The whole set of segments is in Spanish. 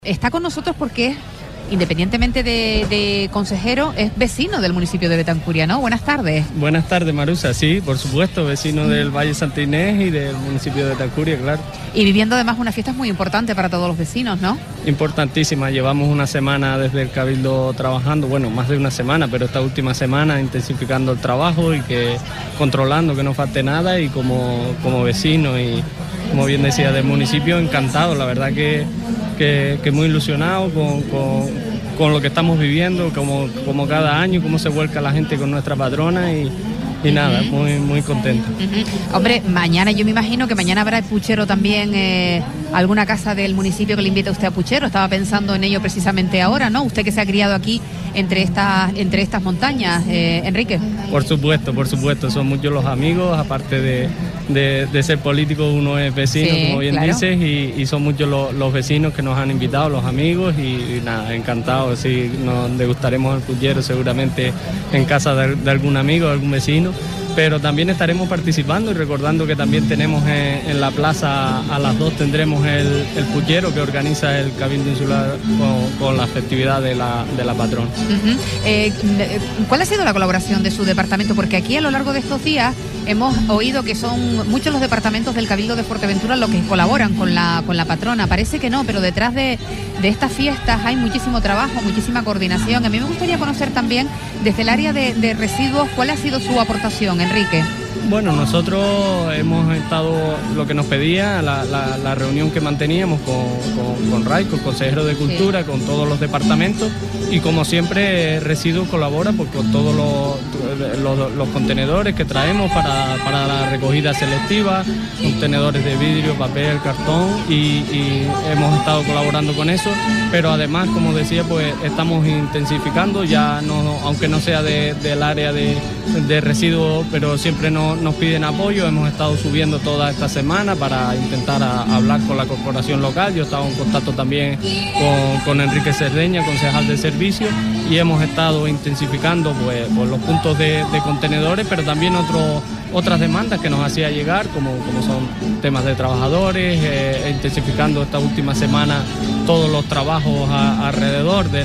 Está con nosotros porque, independientemente de consejero, es vecino del municipio de Betancuria, ¿no? Buenas tardes. Buenas tardes, Marusa. Sí, por supuesto, vecino del Valle Santa Inés y del municipio de Betancuria, claro. Y viviendo además una fiesta muy importante para todos los vecinos, ¿no? Importantísima. Llevamos una semana desde el Cabildo trabajando, bueno, más de una semana, pero esta última semana intensificando el trabajo y controlando que no falte nada, y como vecino y, como bien decía, del municipio, encantado, la verdad que muy ilusionado con lo que estamos viviendo, como cada año, cómo se vuelca la gente con nuestra patrona y nada, muy contento. Hombre, mañana yo me imagino que mañana habrá puchero también, alguna casa del municipio que le invite a usted a puchero. Estaba pensando en ello precisamente ahora, ¿no? Usted que se ha criado aquí entre estas montañas, Enrique. Por supuesto, son muchos los amigos, aparte de ser político, uno es vecino, sí, como bien claro. Dices, y son muchos los vecinos que nos han invitado, los amigos, y nada, encantados. Sí, nos degustaremos el puchero seguramente en casa de algún amigo, de algún vecino. Pero también estaremos participando y recordando que también tenemos en la plaza a las 2 tendremos el puchero que organiza el Cabildo Insular con la festividad de la patrona. ¿Cuál ha sido la colaboración de su departamento? Porque aquí a lo largo de estos días hemos oído que son muchos los departamentos del Cabildo de Fuerteventura los que colaboran con la patrona. Parece que no, pero detrás de estas fiestas hay muchísimo trabajo, muchísima coordinación. A mí me gustaría conocer también desde el área de residuos cuál ha sido su aportación, Enrique. Bueno, nosotros hemos estado, lo que nos pedía, la reunión que manteníamos con RAI, con el consejero de Cultura, sí, con todos los departamentos, y como siempre Residuos colabora pues, con todos los contenedores que traemos para la recogida selectiva, contenedores de vidrio, papel, cartón, y hemos estado colaborando con eso, pero además, como decía, pues estamos intensificando, ya no, aunque no sea del área de residuos, pero siempre nos piden apoyo. Hemos estado subiendo toda esta semana para intentar hablar con la corporación local. Yo estaba en contacto también con Enrique Cerdeña, concejal de servicio, y hemos estado intensificando pues los puntos de contenedores, pero también otras demandas que nos hacía llegar, como son temas de trabajadores, intensificando esta última semana todos los trabajos alrededor de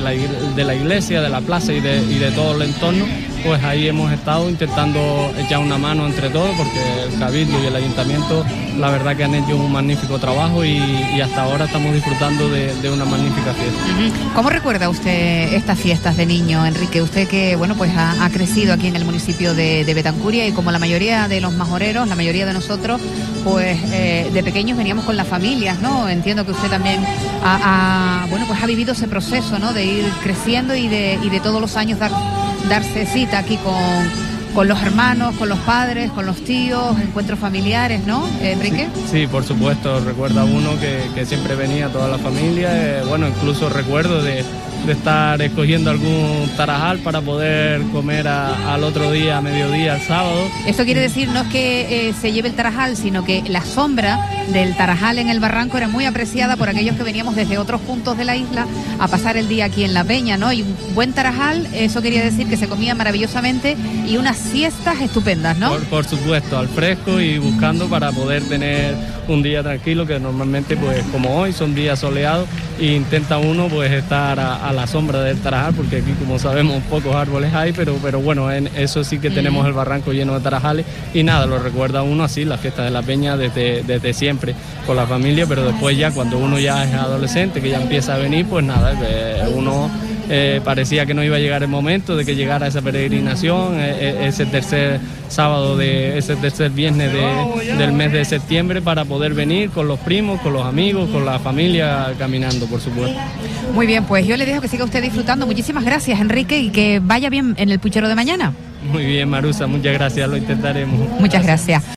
la iglesia, de la plaza y de todo el entorno. Pues ahí hemos estado intentando echar una mano entre todos, porque el Cabildo y el Ayuntamiento la verdad que han hecho un magnífico trabajo y hasta ahora estamos disfrutando de una magnífica fiesta. ¿Cómo recuerda usted estas fiestas de niño, Enrique? Usted que bueno pues ha crecido aquí en el municipio de Betancuria, y como la mayoría de los majoreros, la mayoría de nosotros, pues de pequeños veníamos con las familias, ¿no? Entiendo que usted también ha vivido ese proceso, ¿no? De ir creciendo y de todos los años darse cita aquí con los hermanos, con los padres, con los tíos, encuentros familiares, ¿no, Enrique? Sí, por supuesto, recuerda uno que siempre venía toda la familia, incluso recuerdo de estar escogiendo algún tarajal para poder comer al otro día, a mediodía, al sábado. Eso quiere decir, no es que se lleve el tarajal, sino que la sombra del tarajal en el barranco era muy apreciada por aquellos que veníamos desde otros puntos de la isla a pasar el día aquí en la peña, ¿no? Y un buen tarajal, eso quería decir que se comía maravillosamente y unas siestas estupendas, ¿no? Por supuesto, al fresco y buscando para poder tener un día tranquilo, que normalmente, pues como hoy, son días soleados, e intenta uno pues estar a la sombra del tarajal, porque aquí, como sabemos, pocos árboles hay, pero bueno, en eso sí que tenemos el barranco lleno de tarajales, y nada, lo recuerda uno así, la fiesta de la peña desde siempre, con la familia, pero después ya cuando uno ya es adolescente, que ya empieza a venir, pues nada, uno parecía que no iba a llegar el momento de que llegara esa peregrinación, ese tercer viernes del mes de septiembre, para poder venir con los primos, con los amigos, con la familia, caminando, por supuesto. Muy bien, pues yo le dejo que siga usted disfrutando. Muchísimas gracias, Enrique, y que vaya bien en el puchero de mañana. Muy bien, Marusa, muchas gracias, lo intentaremos. Muchas gracias.